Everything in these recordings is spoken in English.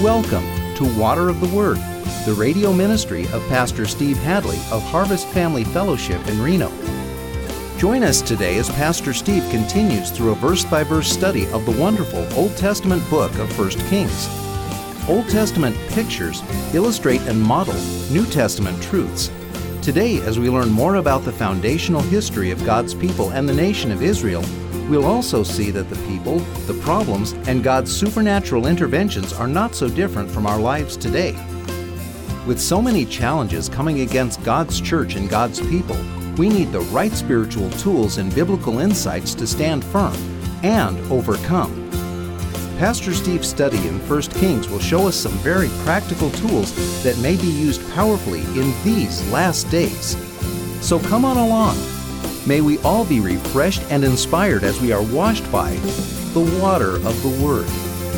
Welcome to Water of the Word, the radio ministry of Pastor Steve Hadley of Harvest Family Fellowship in Reno. Join us today as Pastor Steve continues through a verse-by-verse study of the wonderful Old Testament book of 1 Kings. Old Testament pictures illustrate and model New Testament truths. Today, as we learn more about the foundational history of God's people and the nation of Israel, we'll also see that the people, the problems, and God's supernatural interventions are not so different from our lives today. With so many challenges coming against God's church and God's people, we need the right spiritual tools and biblical insights to stand firm and overcome. Pastor Steve's study in 1 Kings will show us some very practical tools that may be used powerfully in these last days. So come on along. May we all be refreshed and inspired as we are washed by the water of the Word.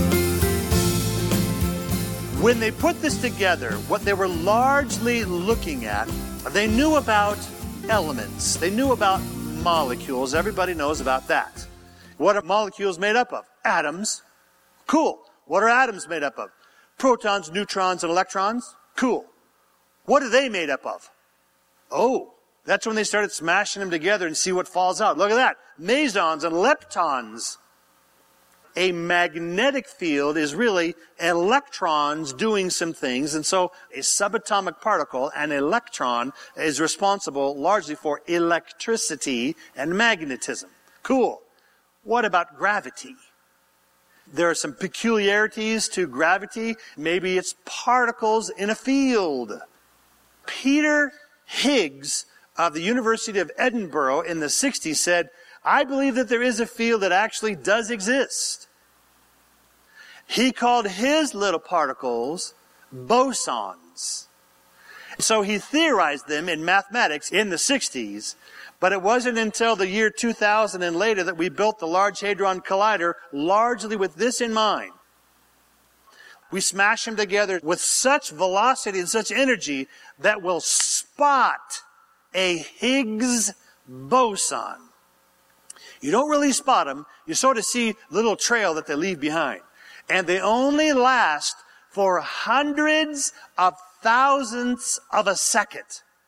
When they put this together, what they were largely looking at, they knew about elements. They knew about molecules. Everybody knows about that. What are molecules made up of? Atoms. Cool. What are atoms made up of? Protons, neutrons, and electrons. Cool. What are they made up of? Oh, that's when they started smashing them together and see what falls out. Look at that. Mesons and leptons. A magnetic field is really electrons doing some things, and so a subatomic particle, an electron, is responsible largely for electricity and magnetism. Cool. What about gravity? There are some peculiarities to gravity. Maybe it's particles in a field. Peter Higgs of the University of Edinburgh in the 60s said, I believe that there is a field that actually does exist. He called his little particles bosons. So he theorized them in mathematics in the 60s, but it wasn't until the year 2000 and later that we built the Large Hadron Collider largely with this in mind. We smash them together with such velocity and such energy that will spot a Higgs boson. You don't really spot them. You sort of see the little trail that they leave behind. And they only last for hundreds of thousandths of a second.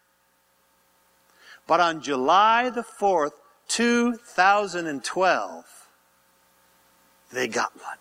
But on July the 4th, 2012, they got one.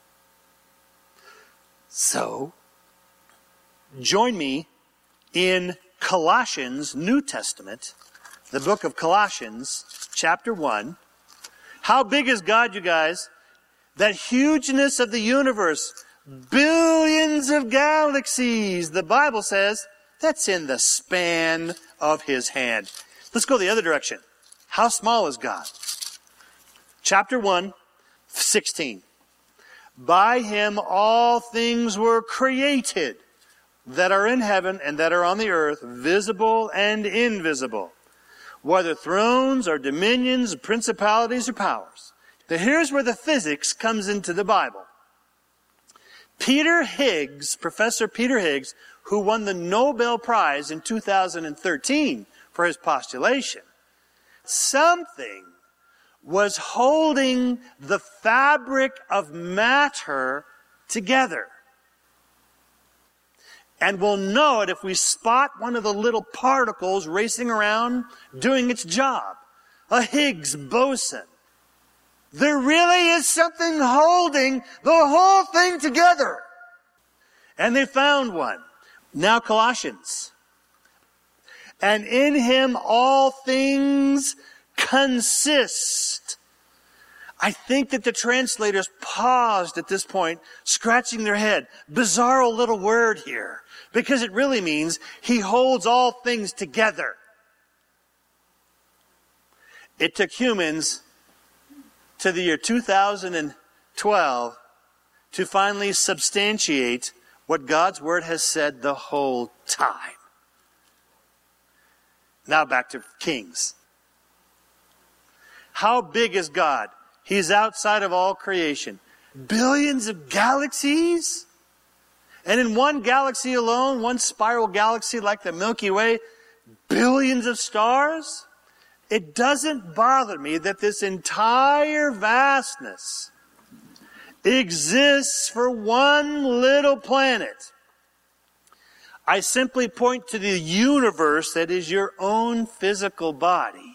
So, join me in Colossians, New Testament, the book of Colossians, chapter 1. How big is God, you guys? That hugeness of the universe, billions of galaxies, the Bible says, that's in the span of His hand. Let's go the other direction. How small is God? Chapter 1, 16. By Him all things were created that are in heaven and that are on the earth, visible and invisible, whether thrones or dominions, principalities or powers. Now here's where the physics comes into the Bible. Peter Higgs, Professor Peter Higgs, who won the Nobel Prize in 2013 for his postulation, something was holding the fabric of matter together. And we'll know it if we spot one of the little particles racing around doing its job. A Higgs boson. There really is something holding the whole thing together. And they found one. Now Colossians. And in Him all things consist. I think that the translators paused at this point, scratching their head. Bizarro little word here. Because it really means He holds all things together. It took humans to the year 2012 to finally substantiate what God's Word has said the whole time. Now back to Kings. How big is God? He's outside of all creation. Billions of galaxies? And in one galaxy alone, one spiral galaxy like the Milky Way, billions of stars? It doesn't bother me that this entire vastness exists for one little planet. I simply point to the universe that is your own physical body.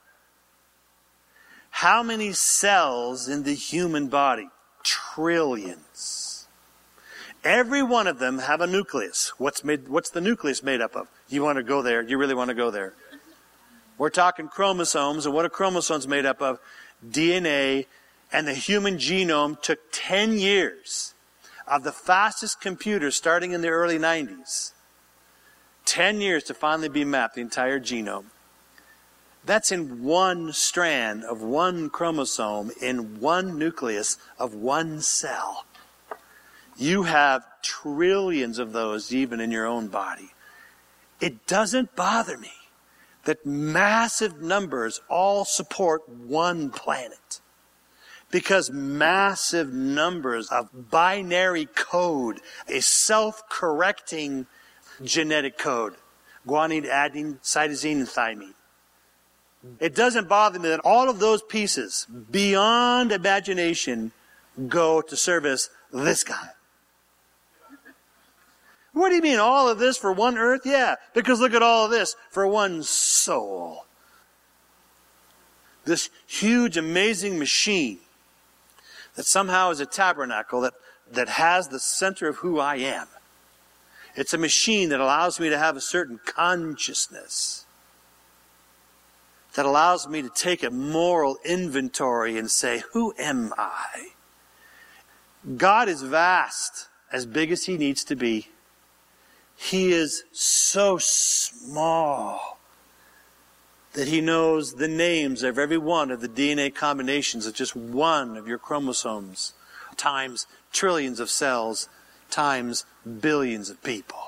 How many cells in the human body? Trillions. Every one of them have a nucleus. What's the nucleus made up of? You want to go there? You really want to go there? We're talking chromosomes, and what are chromosomes made up of? DNA, and the human genome took 10 years of the fastest computers starting in the early 90s. 10 years to finally be mapped, the entire genome. That's in one strand of one chromosome in one nucleus of one cell. You have trillions of those even in your own body. It doesn't bother me that massive numbers all support one planet. Because massive numbers of binary code, a self-correcting genetic code, guanine, adenine, cytosine, and thymine. It doesn't bother me that all of those pieces, beyond imagination, go to service this guy. What do you mean, all of this for one earth? Yeah, because look at all of this for one soul. This huge, amazing machine that somehow is a tabernacle that has the center of who I am. It's a machine that allows me to have a certain consciousness, that allows me to take a moral inventory and say, who am I? God is vast, as big as He needs to be. He is so small that He knows the names of every one of the DNA combinations of just one of your chromosomes, times trillions of cells, times billions of people.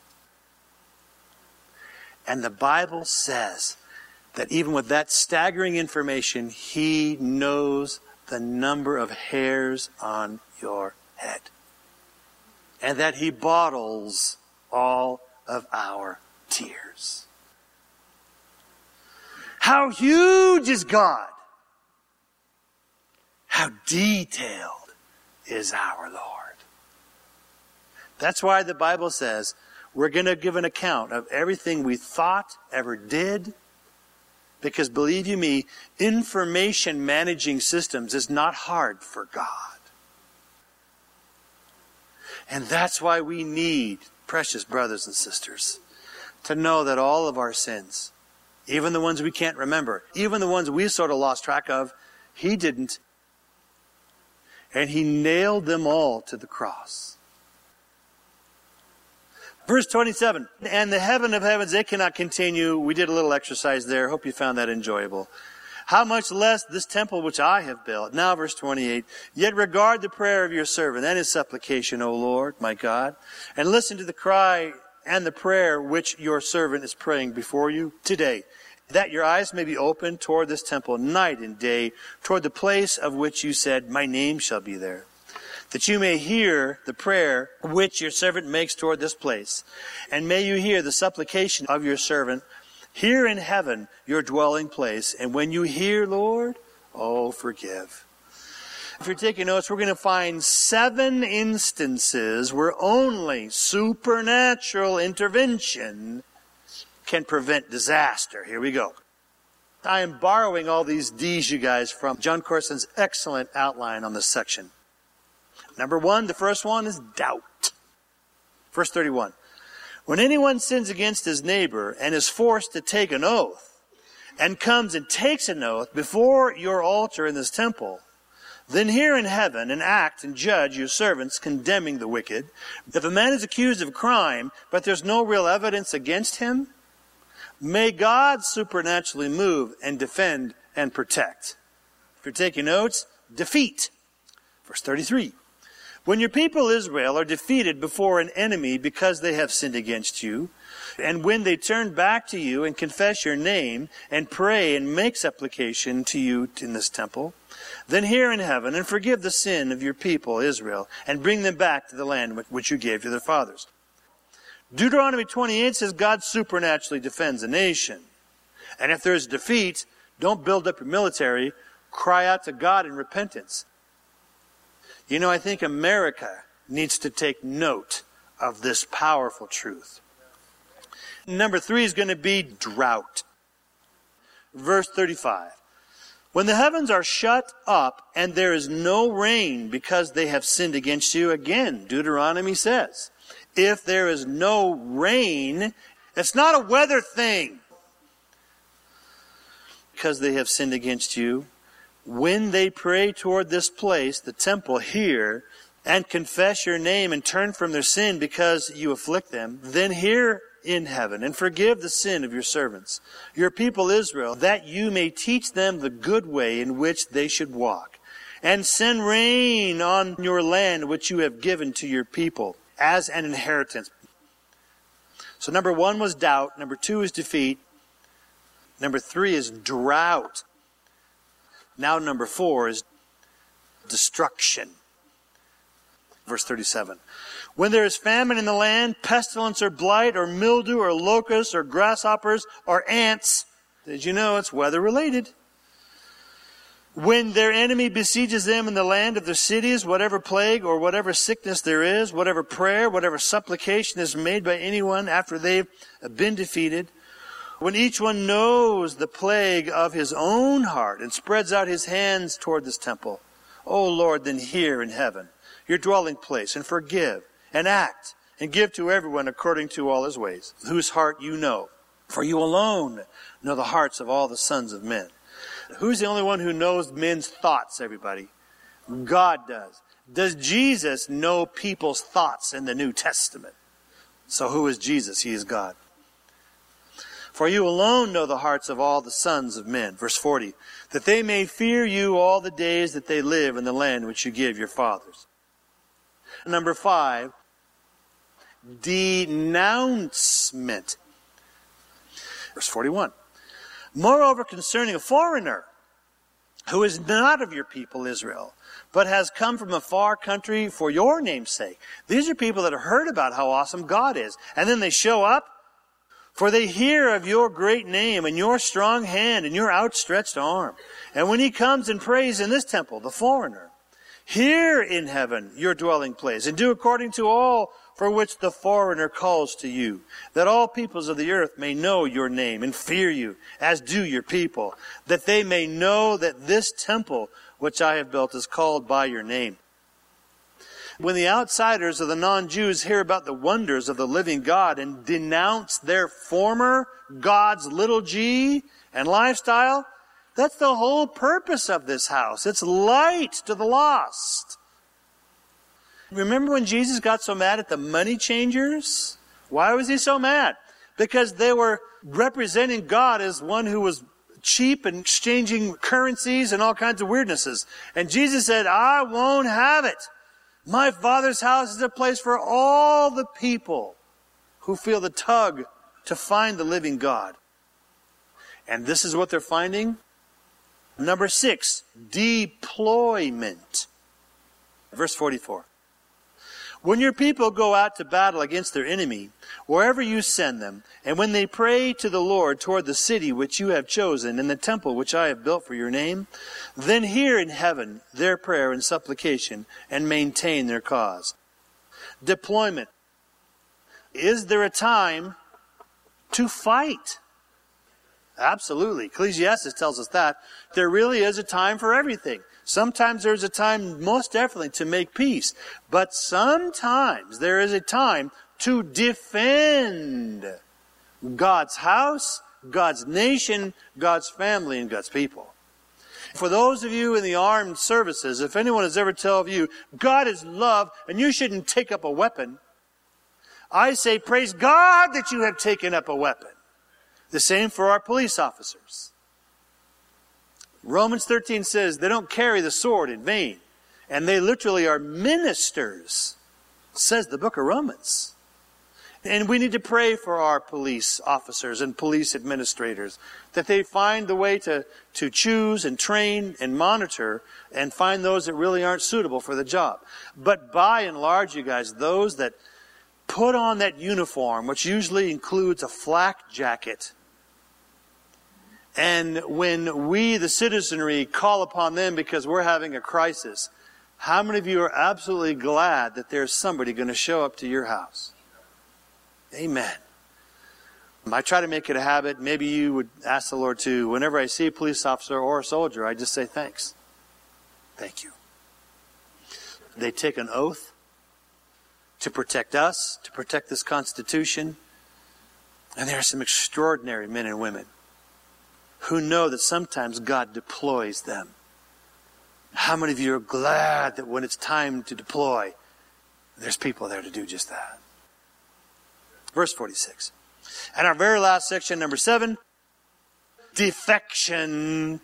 And the Bible says that even with that staggering information, He knows the number of hairs on your head. And that He bottles all of our tears. How huge is God? How detailed is our Lord? That's why the Bible says we're going to give an account of everything we thought, ever did. Because believe you me, information managing systems is not hard for God. And that's why we need, precious brothers and sisters, to know that all of our sins, even the ones we can't remember, even the ones we sort of lost track of, He didn't. And He nailed them all to the cross. Verse 27, and the heaven of heavens, they cannot continue. We did a little exercise there. Hope you found that enjoyable. How much less this temple which I have built. Now verse 28, yet regard the prayer of your servant and his supplication, O Lord, my God, and listen to the cry and the prayer which your servant is praying before you today, that your eyes may be opened toward this temple night and day, toward the place of which you said, my name shall be there. That you may hear the prayer which your servant makes toward this place. And may you hear the supplication of your servant here in heaven, your dwelling place. And when you hear, Lord, oh, forgive. If you're taking notes, we're going to find 7 instances where only supernatural intervention can prevent disaster. Here we go. I am borrowing all these D's, you guys, from John Corson's excellent outline on this section. Number 1, the first one is doubt. Verse 31. When anyone sins against his neighbor and is forced to take an oath, and comes and takes an oath before your altar in this temple, then hear in heaven and act and judge your servants condemning the wicked. If a man is accused of crime, but there's no real evidence against him, may God supernaturally move and defend and protect. If you're taking notes, defeat. Verse 33. When your people Israel are defeated before an enemy because they have sinned against you, and when they turn back to you and confess your name and pray and make supplication to you in this temple, then hear in heaven and forgive the sin of your people Israel and bring them back to the land which you gave to their fathers. Deuteronomy 28 says God supernaturally defends a nation. And if there's defeat, don't build up your military. Cry out to God in repentance. You know, I think America needs to take note of this powerful truth. Number 3 is going to be drought. Verse 35. When the heavens are shut up and there is no rain because they have sinned against you, again, Deuteronomy says, if there is no rain, it's not a weather thing. Because they have sinned against you, when they pray toward this place, the temple here, and confess your name and turn from their sin because you afflict them, then hear in heaven and forgive the sin of your servants, your people Israel, that you may teach them the good way in which they should walk, and send rain on your land which you have given to your people as an inheritance. So number 1 was doubt. Number 2 is defeat. Number 3 is drought. Now number 4 is destruction. Verse 37. When there is famine in the land, pestilence or blight or mildew or locusts or grasshoppers or ants, did you know it's weather related? When their enemy besieges them in the land of their cities, whatever plague or whatever sickness there is, whatever prayer, whatever supplication is made by anyone after they've been defeated, when each one knows the plague of his own heart and spreads out his hands toward this temple, O Lord, then hear in heaven your dwelling place, and forgive, and act, and give to everyone according to all his ways, whose heart you know. For you alone know the hearts of all the sons of men. Who's the only one who knows men's thoughts, everybody? God does. Does Jesus know people's thoughts in the New Testament? So who is Jesus? He is God. For you alone know the hearts of all the sons of men. Verse 40. That they may fear you all the days that they live in the land which you give your fathers. Number 5, denouncement. Verse 41. Moreover, concerning a foreigner who is not of your people Israel, but has come from a far country for your name's sake. These are people that have heard about how awesome God is. And then they show up, for they hear of your great name and your strong hand and your outstretched arm. And when he comes and prays in this temple, the foreigner, hear in heaven your dwelling place, and do according to all for which the foreigner calls to you, that all peoples of the earth may know your name and fear you, as do your people, that they may know that this temple which I have built is called by your name. When the outsiders of the non-Jews hear about the wonders of the living God and denounce their former gods, little g, and lifestyle, that's the whole purpose of this house. It's light to the lost. Remember when Jesus got so mad at the money changers? Why was he so mad? Because they were representing God as one who was cheap and exchanging currencies and all kinds of weirdnesses. And Jesus said, I won't have it. My Father's house is a place for all the people who feel the tug to find the living God. And this is what they're finding. Number 6, deployment. Verse 44. When your people go out to battle against their enemy, wherever you send them, and when they pray to the Lord toward the city which you have chosen and the temple which I have built for your name, then hear in heaven their prayer and supplication and maintain their cause. Deployment. Is there a time to fight? Absolutely. Ecclesiastes tells us that. There really is a time for everything. Sometimes there's a time, most definitely, to make peace. But sometimes there is a time to defend God's house, God's nation, God's family, and God's people. For those of you in the armed services, if anyone has ever told you, God is love and you shouldn't take up a weapon, I say, praise God that you have taken up a weapon. The same for our police officers. Romans 13 says they don't carry the sword in vain. And they literally are ministers, says the book of Romans. And we need to pray for our police officers and police administrators, that they find the way to choose and train and monitor and find those that really aren't suitable for the job. But by and large, you guys, those that put on that uniform, which usually includes a flak jacket, and when we, the citizenry, call upon them because we're having a crisis, How many of you are absolutely glad that there's somebody going to show up to your house? Amen. I try to make it a habit. Maybe you would ask the Lord too. Whenever I see a police officer or a soldier, I just say thanks. Thank you. They take an oath to protect us, to protect this Constitution. And there are some extraordinary men and women who know that sometimes God deploys them. How many of you are glad that when it's time to deploy, there's people there to do just that? Verse 46. And our very last section, number 7, defection.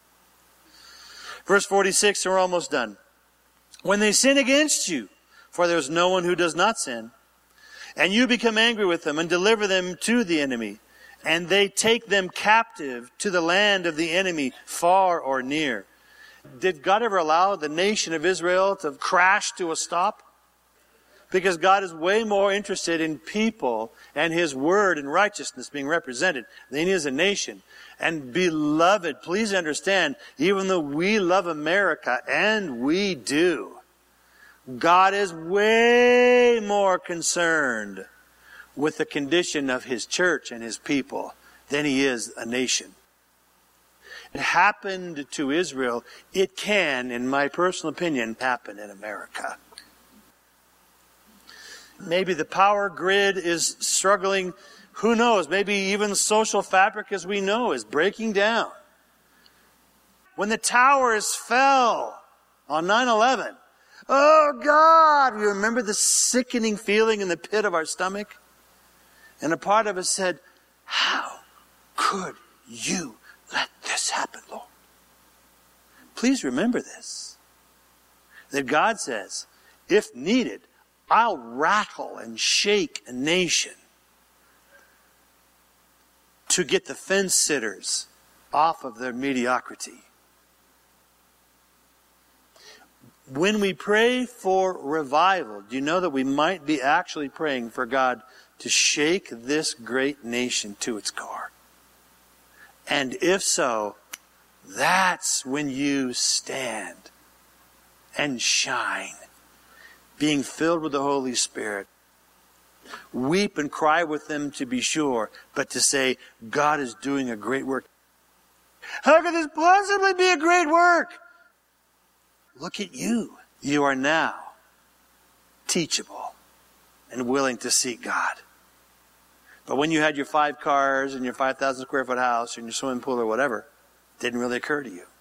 Verse 46, and we're almost done. When they sin against you, for there is no one who does not sin, and you become angry with them and deliver them to the enemy, and they take them captive to the land of the enemy, far or near. Did God ever allow the nation of Israel to crash to a stop? Because God is way more interested in people and His word and righteousness being represented than He is a nation. And beloved, please understand, even though we love America, and we do, God is way more concerned with the condition of His church and His people than He is a nation. It happened to Israel. It can, in my personal opinion, happen in America. Maybe the power grid is struggling. Who knows? Maybe even the social fabric as we know is breaking down. When the towers fell on 9/11, oh God, we remember the sickening feeling in the pit of our stomach. And a part of us said, how could you let this happen, Lord? Please remember this. That God says, if needed, I'll rattle and shake a nation to get the fence sitters off of their mediocrity. When we pray for revival, do you know that we might be actually praying for God to shake this great nation to its core? And if so, that's when you stand and shine, being filled with the Holy Spirit. Weep and cry with them, to be sure, but to say, God is doing a great work. How could this possibly be a great work? Look at you. You are now teachable and willing to seek God. But when you had your 5 cars and your 5,000 square foot house and your swimming pool or whatever, it didn't really occur to you.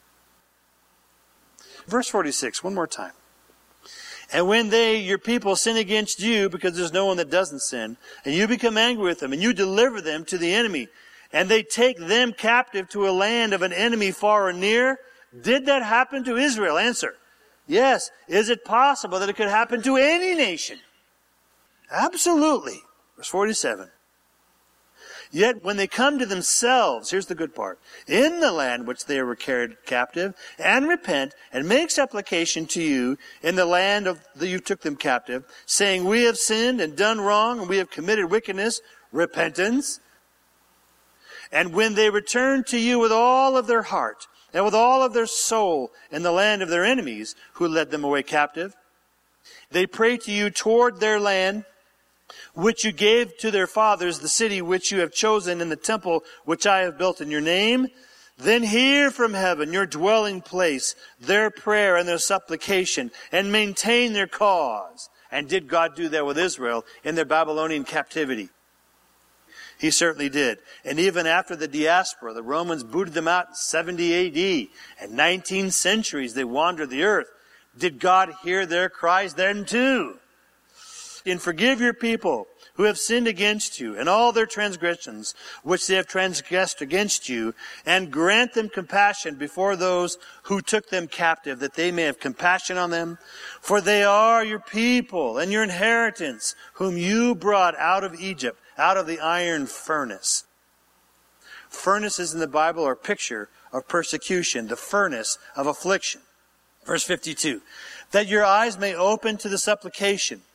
Verse 46, one more time. And when your people, sin against you, because there's no one that doesn't sin, and you become angry with them, and you deliver them to the enemy, and they take them captive to a land of an enemy far or near, did that happen to Israel? Answer. Yes. Is it possible that it could happen to any nation? Absolutely. Verse 47. Yet when they come to themselves, here's the good part, in the land which they were carried captive, and repent, and make supplication to you in the land of that you took them captive, saying, we have sinned and done wrong, and we have committed wickedness, repentance. And when they return to you with all of their heart, and with all of their soul in the land of their enemies, who led them away captive, they pray to you toward their land, which you gave to their fathers, the city which you have chosen, in the temple which I have built in your name, then hear from heaven, your dwelling place, their prayer and their supplication, and maintain their cause. And did God do that with Israel in their Babylonian captivity? He certainly did. And even after the diaspora, the Romans booted them out in 70 A.D. and 19 centuries they wandered the earth. Did God hear their cries then too? And forgive your people who have sinned against you and all their transgressions which they have transgressed against you, and grant them compassion before those who took them captive, that they may have compassion on them. For they are your people and your inheritance, whom you brought out of Egypt, out of the iron furnace. Furnaces in the Bible are a picture of persecution, the furnace of affliction. Verse 52, that your eyes may open to the supplication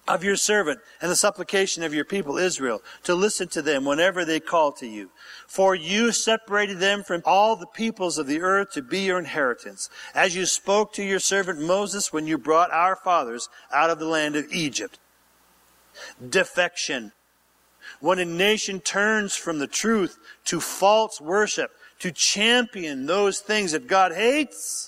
of your servant and the supplication of your people Israel, to listen to them whenever they call to you. For you separated them from all the peoples of the earth to be your inheritance, as you spoke to your servant Moses when you brought our fathers out of the land of Egypt. Defection. When a nation turns from the truth to false worship, to champion those things that God hates,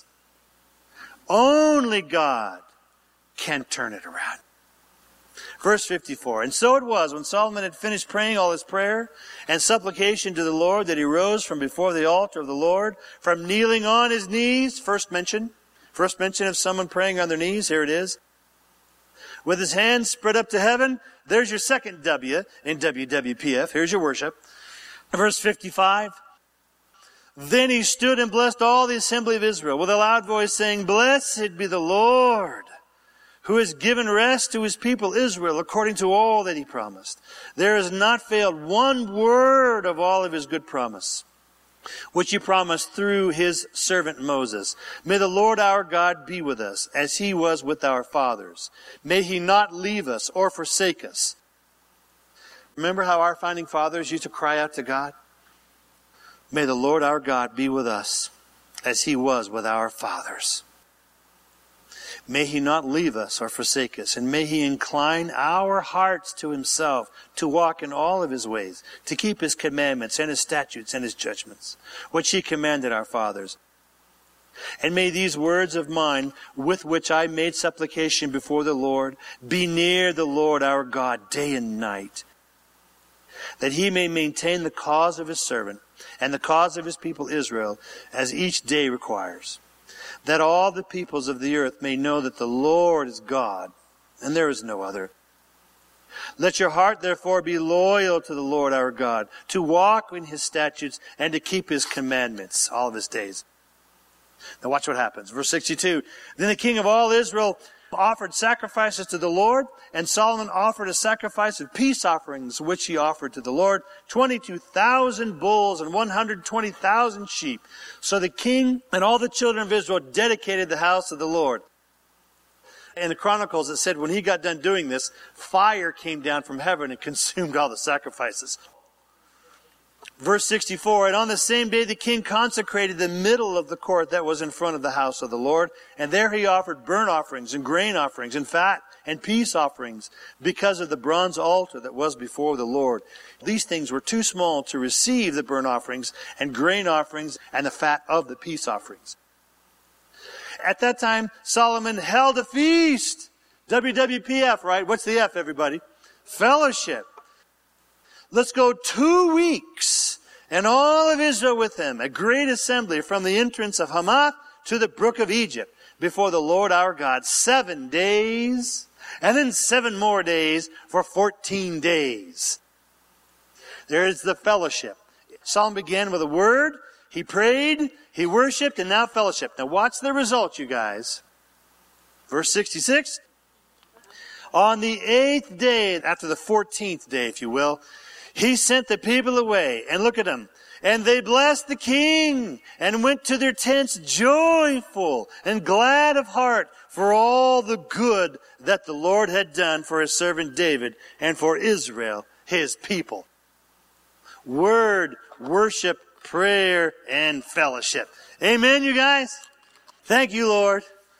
only God can turn it around. Verse 54, and so it was, when Solomon had finished praying all his prayer and supplication to the Lord, that he rose from before the altar of the Lord, from kneeling on his knees, first mention of someone praying on their knees, here it is, with his hands spread up to heaven. There's your second W in WWPF. Here's your worship. Verse 55, then he stood and blessed all the assembly of Israel with a loud voice, saying, Blessed be the Lord, who has given rest to his people Israel according to all that he promised. There has not failed one word of all of his good promise, which he promised through his servant Moses. May the Lord our God be with us, as he was with our fathers. May he not leave us or forsake us. Remember how our founding fathers used to cry out to God? May the Lord our God be with us, as he was with our fathers. May he not leave us or forsake us, and may he incline our hearts to himself, to walk in all of his ways, to keep his commandments and his statutes and his judgments, which he commanded our fathers. And may these words of mine, with which I made supplication before the Lord, be near the Lord our God day and night, that he may maintain the cause of his servant and the cause of his people Israel, as each day requires, that all the peoples of the earth may know that the Lord is God, and there is no other. Let your heart, therefore, be loyal to the Lord our God, to walk in his statutes and to keep his commandments all of his days. Now watch what happens. Verse 62, then the king of all Israel offered sacrifices to the Lord, and Solomon offered a sacrifice of peace offerings, which he offered to the Lord, 22,000 bulls and 120,000 sheep. So the king and all the children of Israel dedicated the house of the Lord. In the Chronicles it said when he got done doing this, fire came down from heaven and consumed all the sacrifices. Verse 64, and on the same day the king consecrated the middle of the court that was in front of the house of the Lord, and there he offered burnt offerings and grain offerings and fat and peace offerings because of the bronze altar that was before the Lord. These things were too small to receive the burnt offerings and grain offerings and the fat of the peace offerings. At that time, Solomon held a feast. WWPF, right? What's the F, everybody? Fellowship. Let's go 2 weeks, and all of Israel with him, a great assembly from the entrance of Hamath to the brook of Egypt, before the Lord our God, 7 days, and then 7 more days for 14 days. There is the fellowship. Solomon began with a word, he prayed, he worshiped, and now fellowship. Now watch the result, you guys. Verse 66, on the 8th day, after the 14th day, if you will, he sent the people away, and look at them. And they blessed the king, and went to their tents joyful and glad of heart for all the good that the Lord had done for his servant David and for Israel, his people. Word, worship, prayer, and fellowship. Amen, you guys? Thank you, Lord.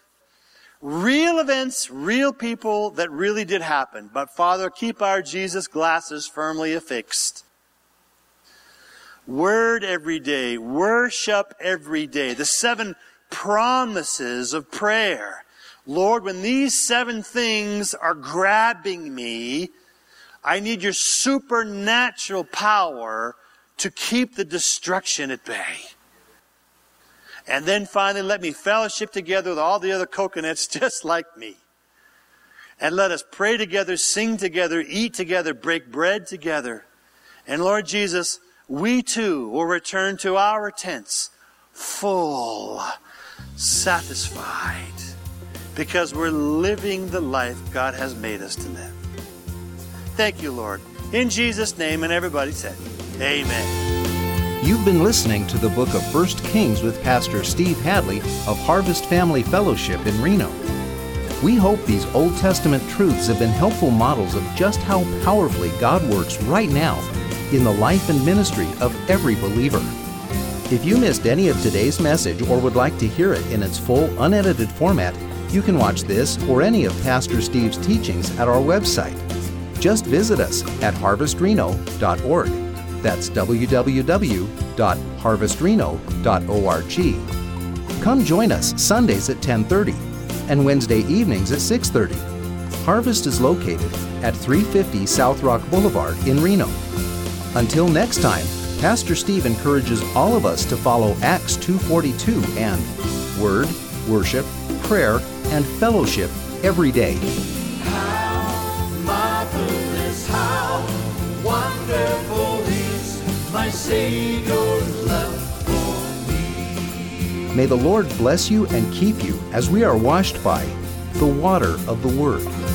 Real events, real people that really did happen. But Father, keep our Jesus glasses firmly affixed. Word every day. Worship every day. The 7 promises of prayer. Lord, when these 7 things are grabbing me, I need your supernatural power to keep the destruction at bay. And then finally, let me fellowship together with all the other coconuts just like me. And let us pray together, sing together, eat together, break bread together. And Lord Jesus, we too will return to our tents full, satisfied, because we're living the life God has made us to live. Thank you, Lord. In Jesus' name, and everybody said, amen. You've been listening to the book of 1 Kings with Pastor Steve Hadley of Harvest Family Fellowship in Reno. We hope these Old Testament truths have been helpful models of just how powerfully God works right now in the life and ministry of every believer. If you missed any of today's message or would like to hear it in its full, unedited format, you can watch this or any of Pastor Steve's teachings at our website. Just visit us at harvestreno.org. That's www.harvestreno.org. Come join us Sundays at 10:30 and Wednesday evenings at 6:30. Harvest is located at 350 South Rock Boulevard in Reno. Until next time, Pastor Steve encourages all of us to follow Acts 2:42 and Word, Worship, Prayer, and Fellowship every day. How marvelous, how wonderful is my Savior's love for me. May the Lord bless you and keep you as we are washed by the water of the Word.